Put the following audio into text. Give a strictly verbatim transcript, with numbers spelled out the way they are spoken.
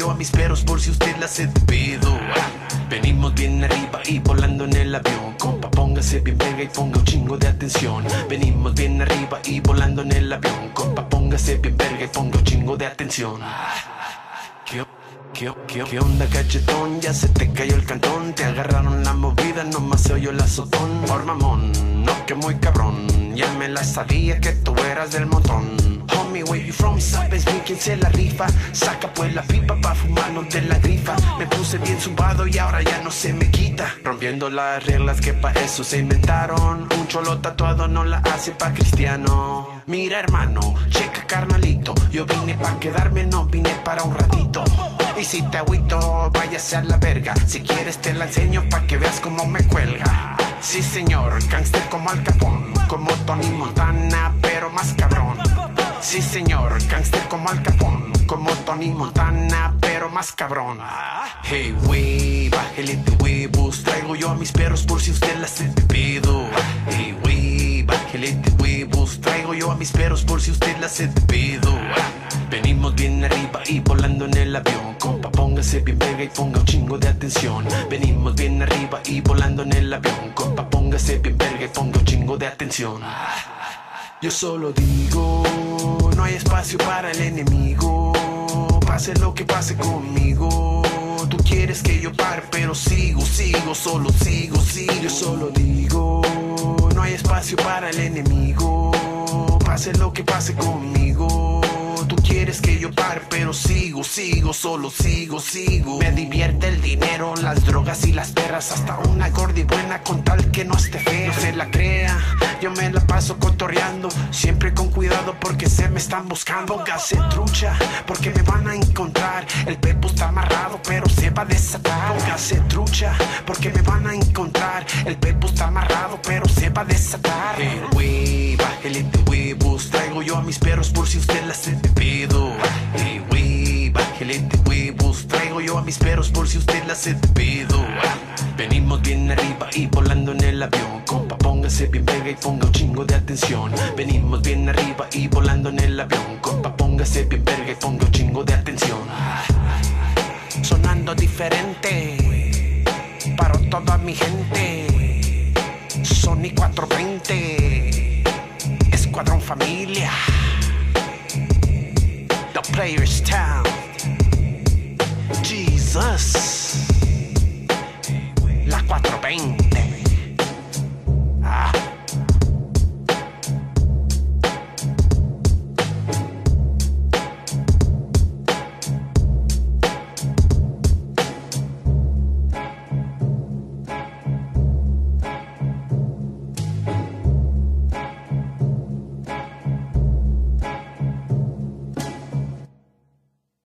yo a mis perros por si usted la hace de pedo. Venimos bien arriba y volando en el avión. Compa, póngase bien verga y ponga un chingo de atención. Venimos bien arriba y volando en el avión. Compa, póngase bien verga y ponga un chingo de atención. ¿Qué, qué, qué, qué onda, cachetón? Ya se te cayó el cantón. Te agarraron la movida, nomás se oyó el azotón. Por mamón, no, que muy cabrón. Ya me la sabía que tú eras del montón. Homie, where you from? ¿Sabes bien quién se la rifa? Saca pues la pipa pa' fumarnos de la grifa. Me puse bien zumbado y ahora ya no se me quita. Rompiendo las reglas que pa' eso se inventaron. Un cholo tatuado no la hace pa' cristiano. Mira hermano, checa carnalito. Yo vine pa' quedarme, no vine para un ratito. Y si te agüito, váyase a la verga. Si quieres te la enseño pa' que veas cómo me cuelga. Sí señor, gangster como Al Capón, como Tony Montana, pero más cabrón. Sí señor, gangster como Al Capón, como Tony Montana, pero más cabrón. Hey wey, bájale de huevos. Traigo yo a mis perros por si usted la hace de pedo. Hey wey, bájale de huevos. Traigo yo a mis perros por si usted la hace de pedo. Venimos bien arriba y volando en el avión. Compa, póngase bien verga y ponga un chingo de atención. Venimos bien arriba y volando en el avión. Compa, póngase bien verga y ponga un chingo de atención. Yo solo digo, no hay espacio para el enemigo. Pase lo que pase conmigo. Tú quieres que yo pare, pero sigo, sigo, solo sigo, sigo. Yo solo digo, no hay espacio para el enemigo. Pase lo que pase conmigo. Tú quieres que yo pare, pero sigo, sigo, solo sigo, sigo. Me divierte el dinero, las drogas y las perras. Hasta una gorda y buena con tal que no esté fea. No se la crea, yo me la paso cotorreando. Siempre con cuidado porque se me están buscando. Póngase trucha, porque me van a encontrar. El pepo está amarrado, pero se va a desatar. Póngase trucha, porque me van a encontrar. El pepo está amarrado, pero se va a desatar. Hey, wey, bájale de huevos. Traigo yo a mis perros por si usted la hace de pedo. Hey, wey, bájale de huevos. Traigo yo a mis perros por si usted la hace de pedo. Venimos bien arriba y volando en el avión. Compa, póngase bien verga y ponga un chingo de atención. Venimos bien arriba y volando en el avión. Compa, póngase bien verga y ponga un chingo de atención. Sonando diferente para toda mi gente. Sony cuatrocientos veinte, Escuadrón Familia, The Players Town, Jesus, la cuatrocientos veinte.